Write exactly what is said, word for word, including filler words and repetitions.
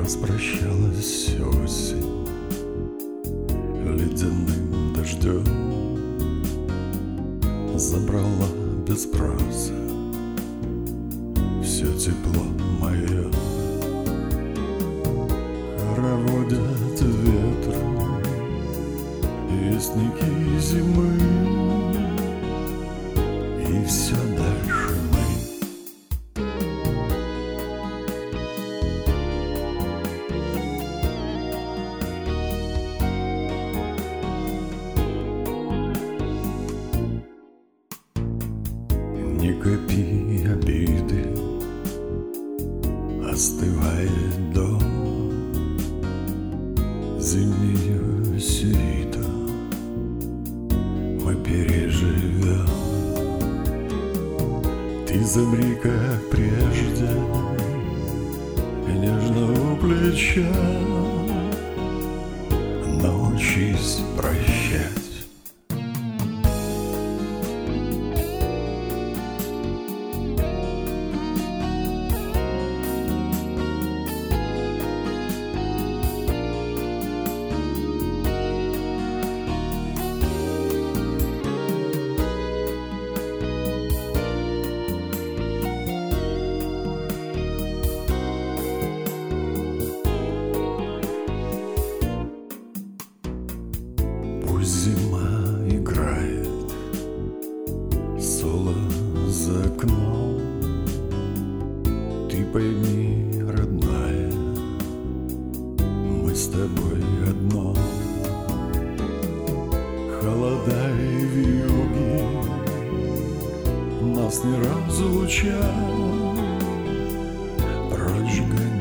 Распрощалась осень ледяным дождем, забрала без спроса все тепло мое. Хороводят ветры вестники зимы, и все дальше мы. Не копи обиды, остывает дом, зимнюю свиту мы переживем. Ты замри, как прежде, нежно у плеча, научись прощать. Зима играет соло за окном. Ты пойми, родная, мы с тобой одно. Холода и вьюги нас не разлучат, прочь гонять